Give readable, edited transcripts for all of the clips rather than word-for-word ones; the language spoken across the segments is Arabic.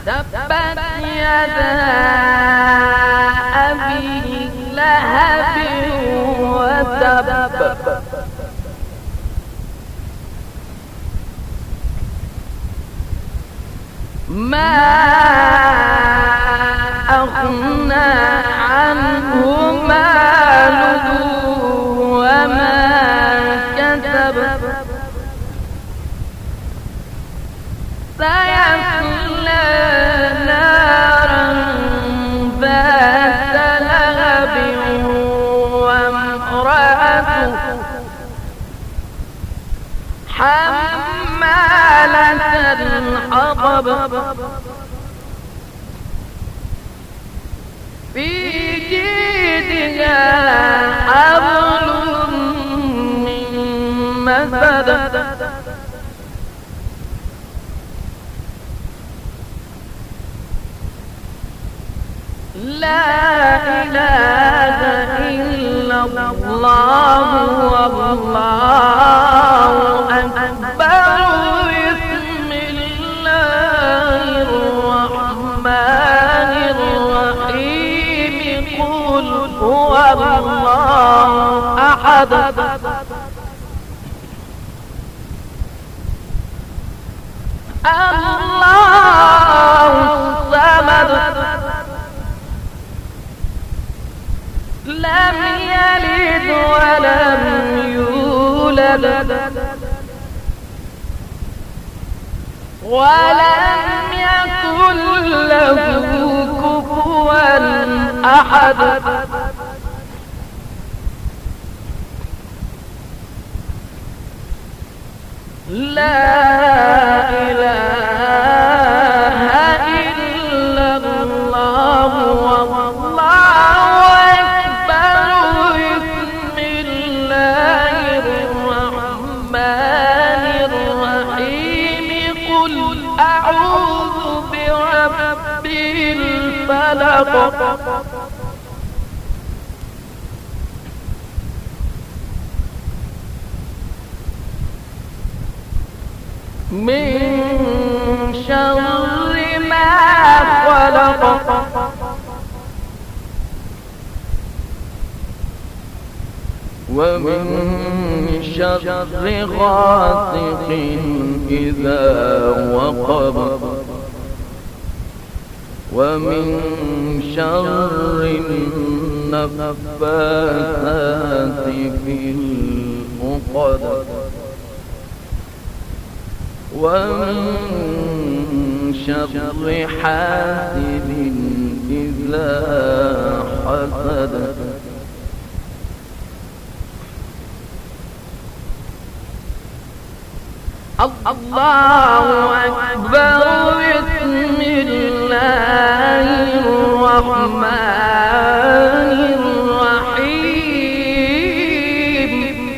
تبت يدا أبي لهب وتب ما أغنى عنه ماله وما كسب سيصلى نارا ذات لهب وامرأته حمالة الحطب في جيدها حبل من مسد لا إله إلا الله والله أكبر بسم الله الرحمن الرحيم قل هو الله أحد الله الصمد لم يلد ولم يولد ولم يكن له كفوا أحد لا إله إلا الله والله أكبر بسم الله الرحمن الرحيم قل أعوذ برب الفلق من شر ما خلق ومن شر غاسق إذا وقب ومن شر النفاثات في العقد ومن شر حاسد إذا حسد الله أكبر بسم الله الرحمن الرحيم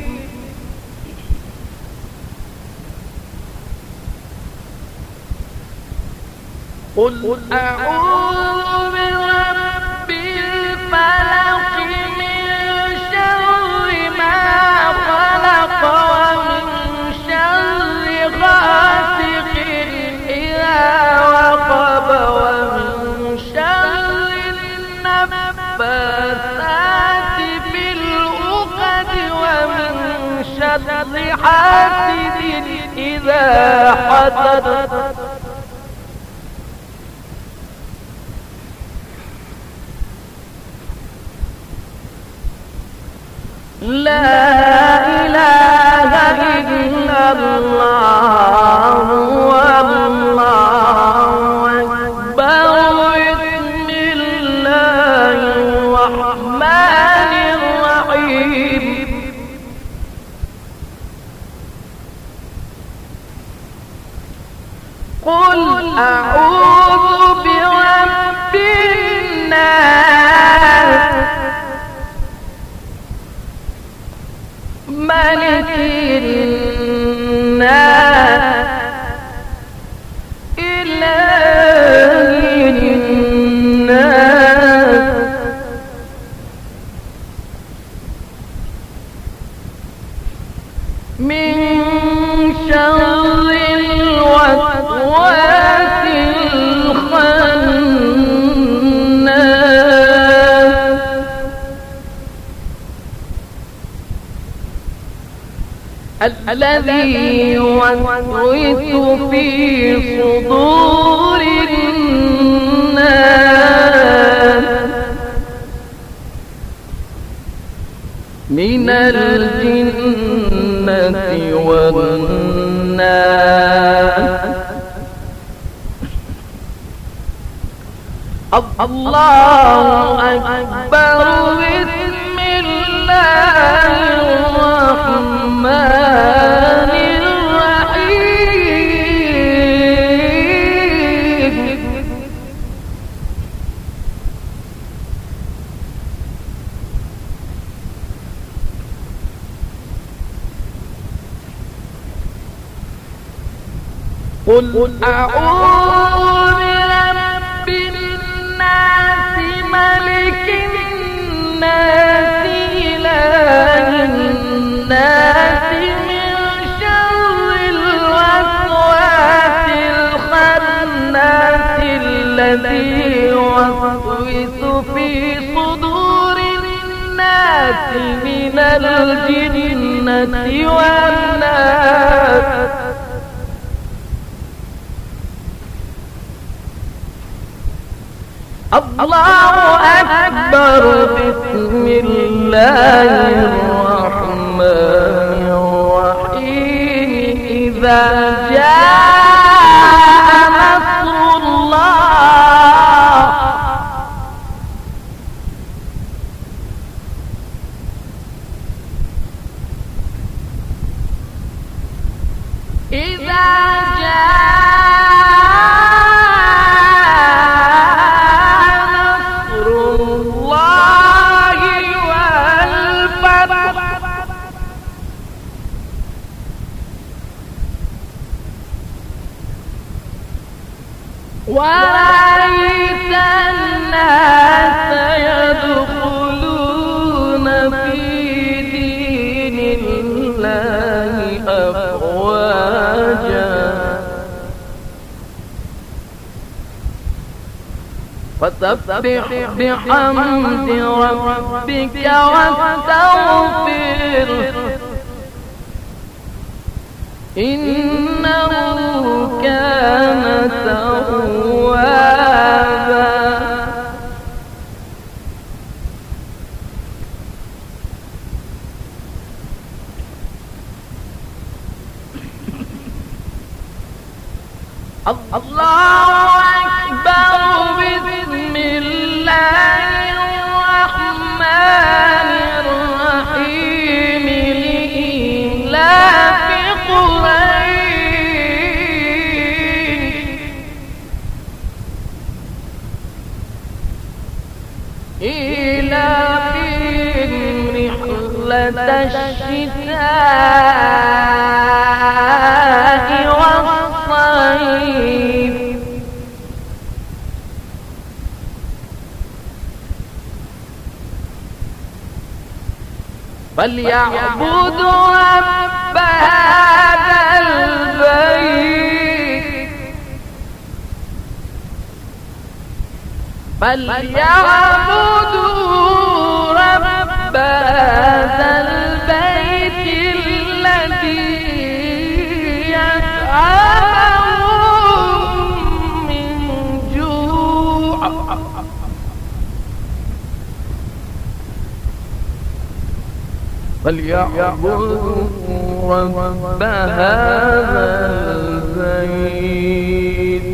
قل أعوذ برب الفلق من شر ما خلق ومن شر غاسق إذا وقب ومن شر النفاثات في العقد ومن شر حاسد إذا حسد لا إله إلا الله والله أكبر بسم الله الرحمن الرحيم قل أعوذ برب الناس ملك الناس الذي يوسوس في صدور الناس من الجنة والناس. الله أكبر. بسم الله الرحمن الرحيم. قل أعوذ برب الناس ملك الناس إله الناس من شر الوسواس الخناس الذي يوسوس في صدور الناس من الجنة والناس. الله أكبر. بسم الله الرحمن الرحيم. إذا جاء نصر الله إذا ورأيت الناس يدخلون في دين الله أفواجا فسبح بحمد ربك واستغفره إنه كان توابا. الله أكبر. بسم الله الرحمن الرحيم. لإيلاف إيلافهم رحلة الشتاء والصيف فليعبدوا رب هذا البيت فليعبدوا رب هذا البيت الذي يطعمهم من جوع فليعبدوا رب هذا البيت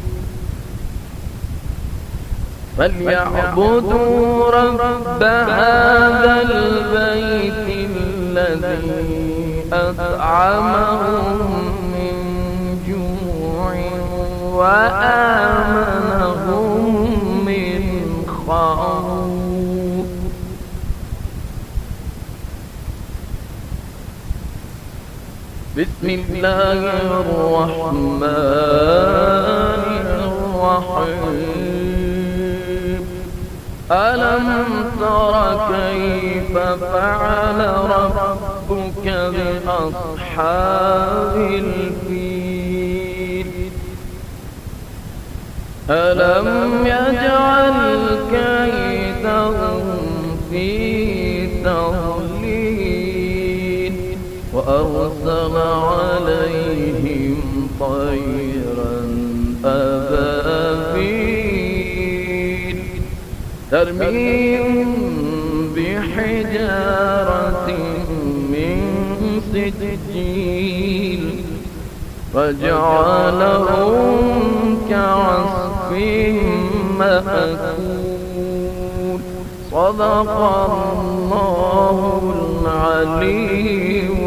فليعبدوا رب هذا البيت الذي أطعمهم من جوع وآمنهم من خوف. بسم الله الرحمن الرحيم. ألم تر كيف فعل ربك بأصحاب الفيل ألم يجعل كيدهم في تضليل وأرسل طيرا أبابيل ترميهم بحجارة من سجيل فجعلهم كعصف مأكول صدق الله العلي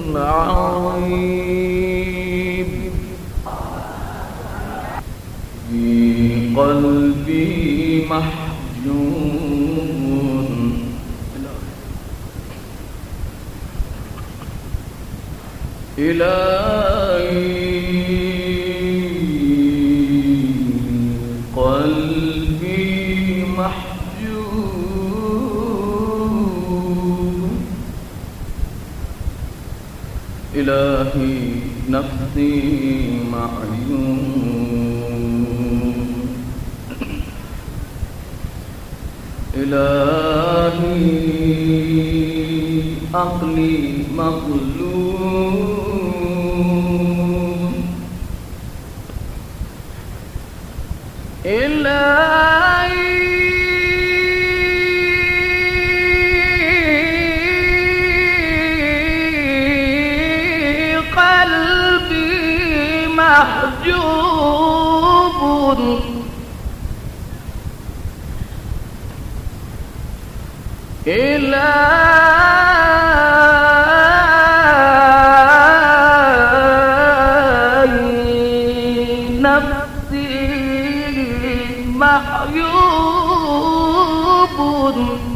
العظيم. في قلبي محجون إلهي قلبي محجون إلهي نفسي معيون إلهي عقلي مغلوب إلهي قلبي محجوب إلهي نفسي محيوب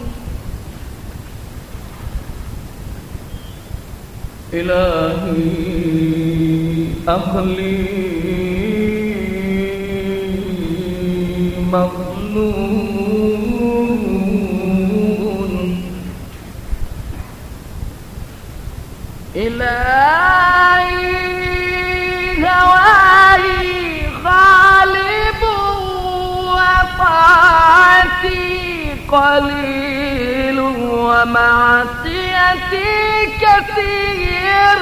إلهي أخلي مظلوم إلهي هواي غالب وطاعتي قليل ومعصيتي كثير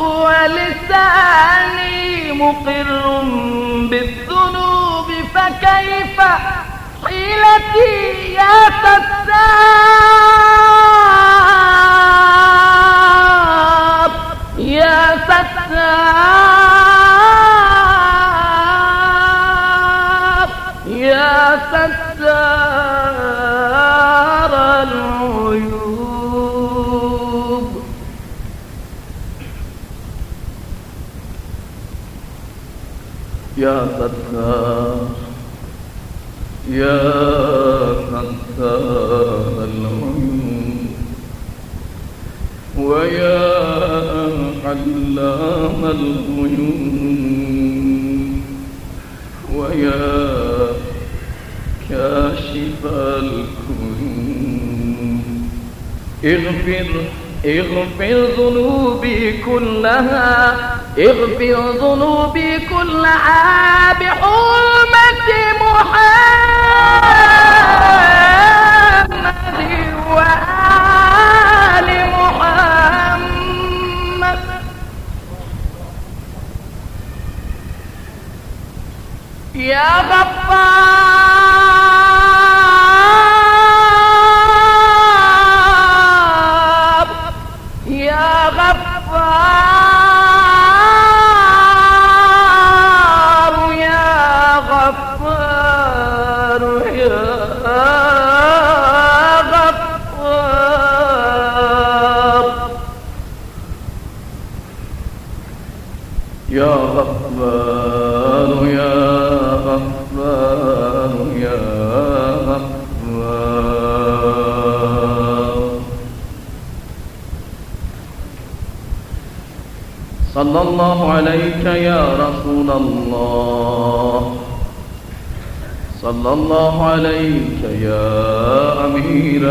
ولساني مقر بالذنوب فكيف حيلتي يا ستار يا ستار يا ستار العيوب يا ستار يا ستار العيوب ويا علام الغيوب ويا كاشف الكروب اغفر ذنوبي كلها اغفر ذنوبي كلها بحرمة محمد وآل محمد يا غفار يا غفار يا غفار يا غفار يا غفار يا غفار يا غفار صلى الله عليك يا رسول الله صلى الله عليك يا أمير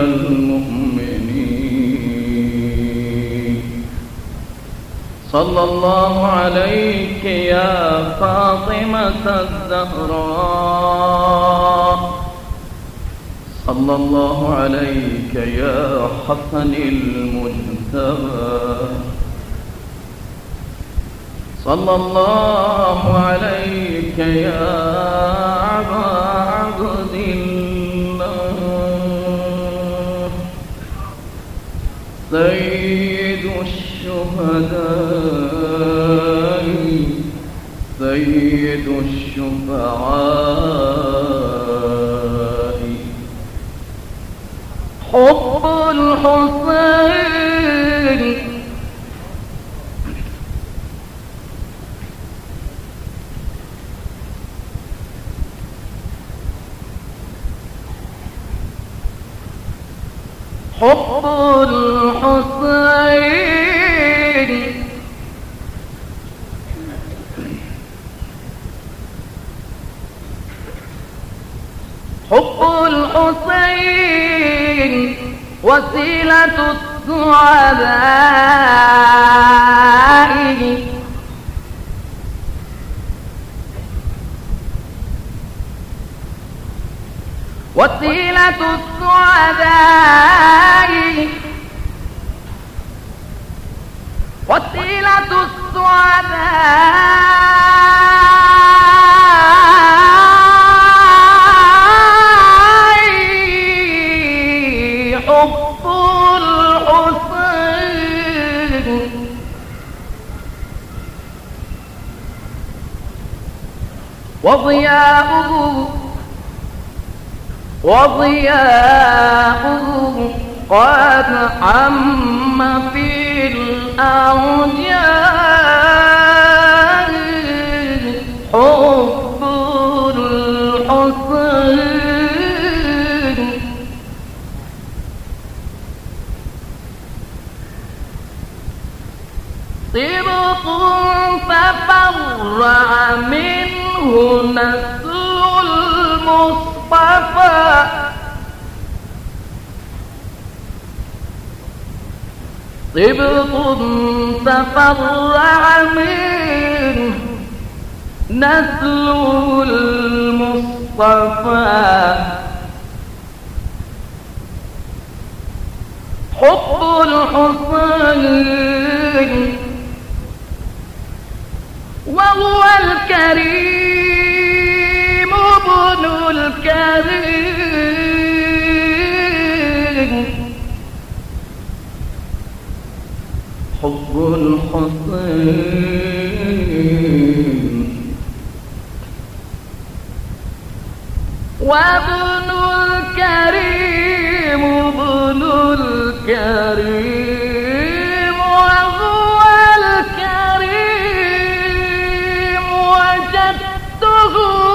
المؤمنين صلى الله عليك يا فاطمة الزهراء صلى الله عليك يا حسن المجتبى صلى الله عليك يا أبا عبد الله سيد الشهداء سيد الشفعاء حب الحسين حب الحسين حب الحسين وسيلة السعداء وسيلة السعداء وسيلة السعداء حب الحسين وضياؤه قد عم في الأرجاء حب الحسين طبق تفرع منه نسل المصطفى طبق تفرع منه نسل المصطفى حب الحسين وهو الكريم ابن الكريم حب الحسين وابن الكريم ابن الكريم وهو الكريم وجدته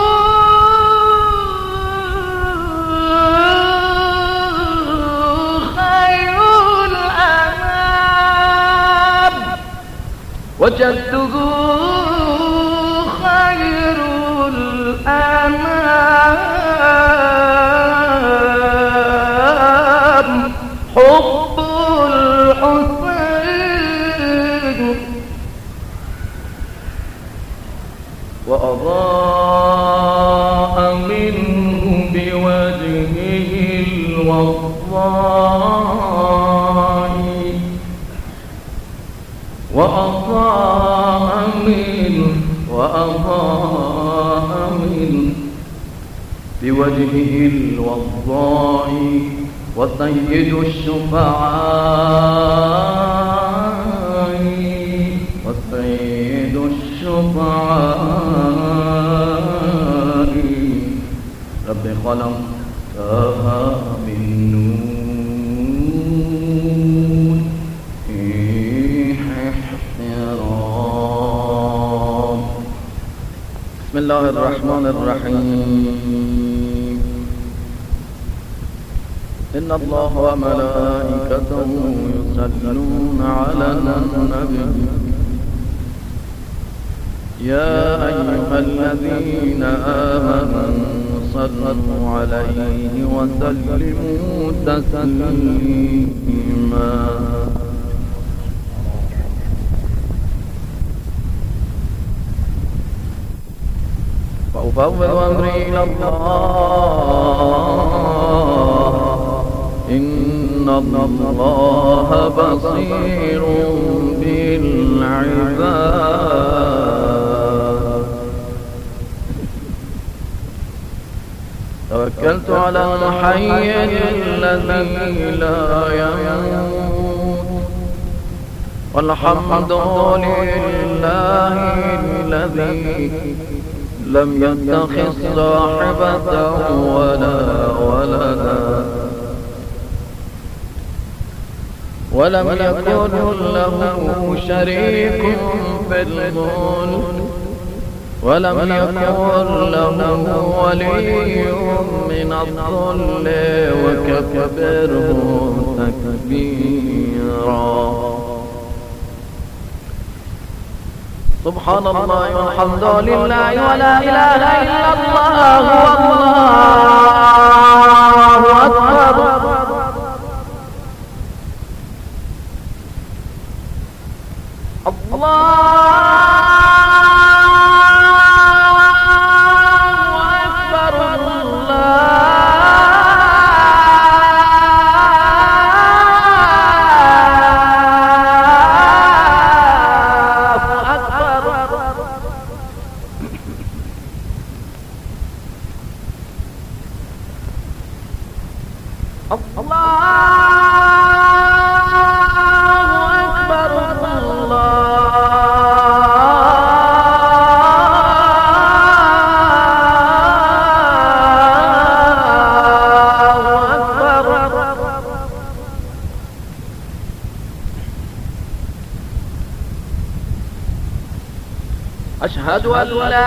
خير الأنام وجدته خير الأنام حب الحسين وأضاء منه بوجهه الوضاء وأضاء منه بوجهه الوضاء وسيد الشفعاء وسيد الشفعاء رب خلقتها من نور احترام بسم الله الرحمن الرحيم إن الله وملائكته يصلون على النبي يا أيها الذين آمنوا صلوا عليه وسلموا تسليما وأفوض أمري إلى الله إن الله بصير بالعباد توكلت على الحي الذي لا يموت، والحمد لله الذي لم يتخذ صاحبة ولا ولدا، ولم يكن له شريك في الملك، ولم يكن له ولي من الذل، وكبره تكبيرا. سبحان الله والحمد لله ولا إله إلا الله والله أكبر. أشهد أن لا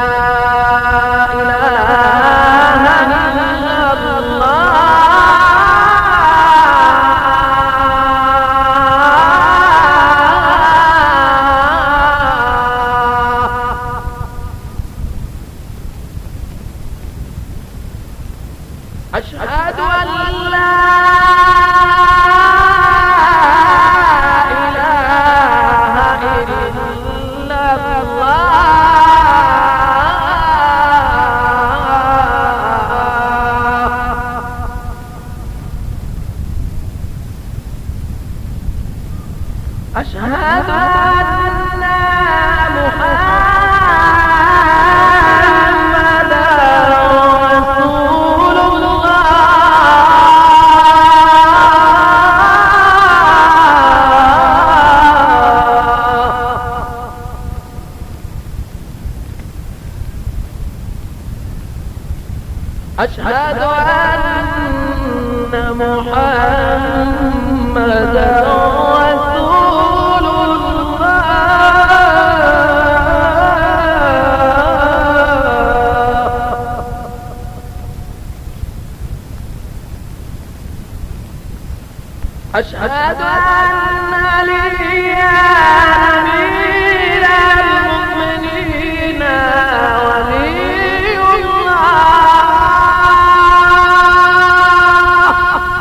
إله إلا الله. أشهد أن لا أشهد أن محمدا رسول الله. أشهد أن محمدا أشهد أن عليا أمير المؤمنين ولي الله.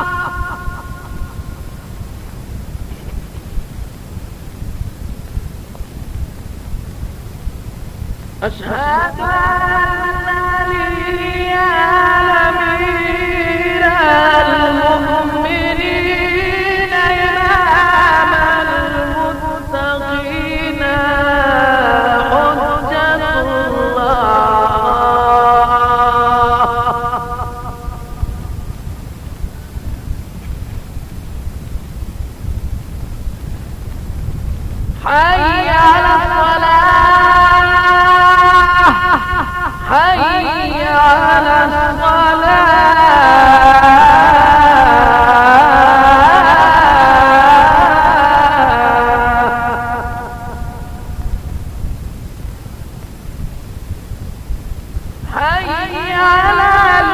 أشهد أن عليا أمير المؤمنين إمام المتقين حجة الله. حي على الصلاة، حي على الصلاة، حي على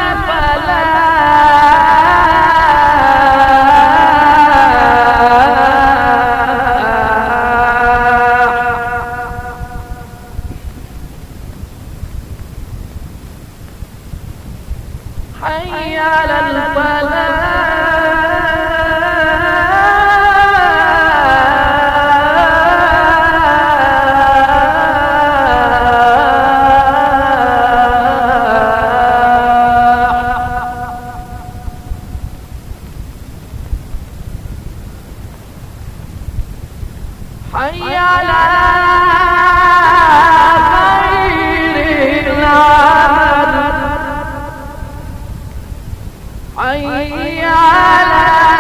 حي على الفلاح. حي على خير العمل. حي على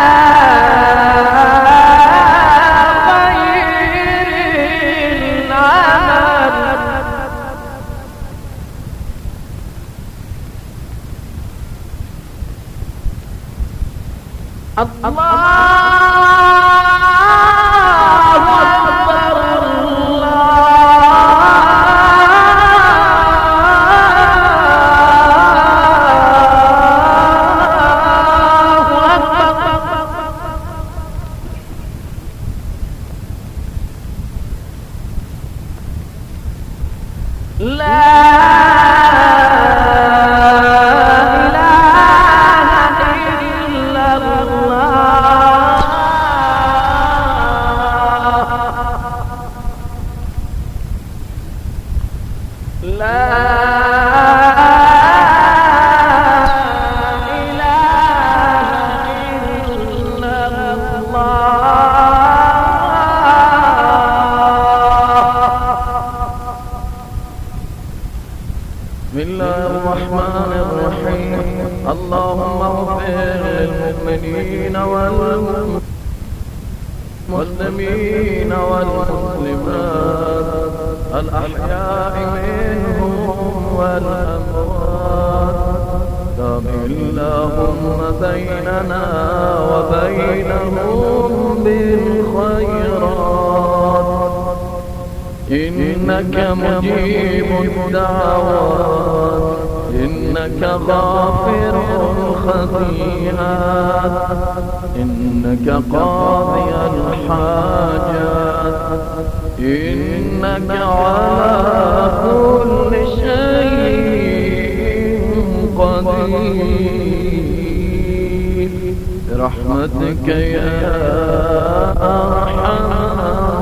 خير العمل بسم الله الرحمن الرحيم. اللهم اغفر للمؤمنين والمسلمين والمسلمات الأحياء منهم والأموات. تابع اللهم بيننا وبينهم بالخيرات إنك مجيب الدعوات إنك غافر الخطيئات إنك قاضي الحاجات إنك على كل شيء قدير برحمتك يا أرحم